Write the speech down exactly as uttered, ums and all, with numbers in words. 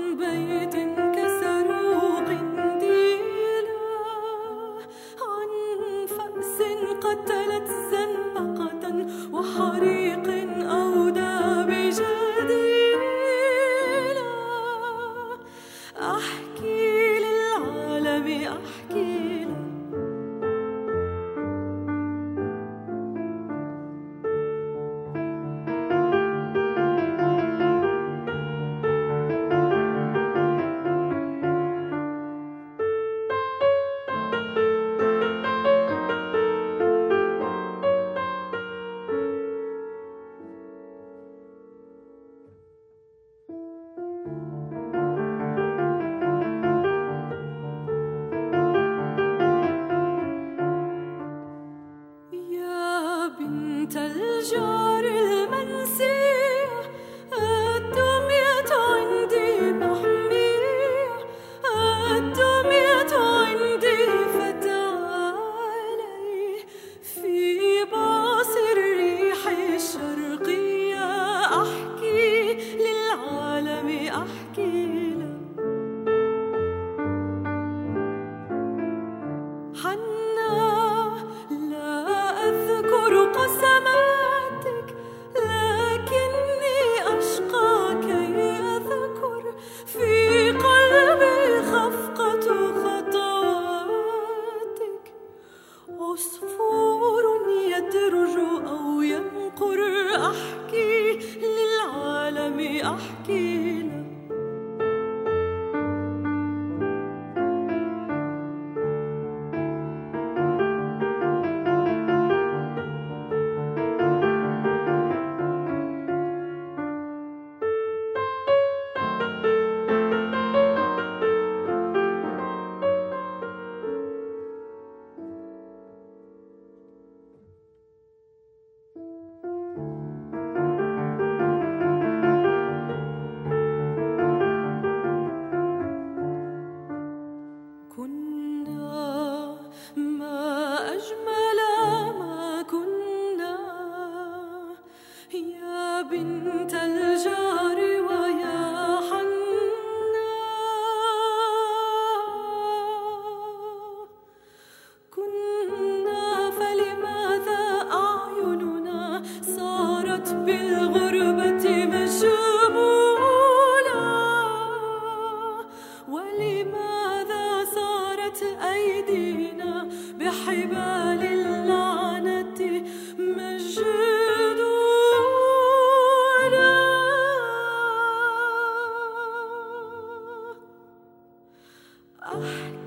بيت كسروا قنديلا، عن فأس قتلت زنبقة وحريق أودى بجديلا. أحكي للعالم أحكي له بنت الجار المنسية، الدمية عندي محمية، الدمية عندي فتعالي في باص الريح الشرقية. أحكي للعالم أحكي له حنا قسماتك، لكني أشقى كي أذكر في قلبي خفقة خطواتك. عصفور يدرج أو ينقر، أحكي للعالم أحكي له بنت الجار ويا حنا. كنا فلماذا أعيننا صارت بالغربة مشمولة، ولماذا صارت أيدينا بحبال اللعنة مشدودة. أحكي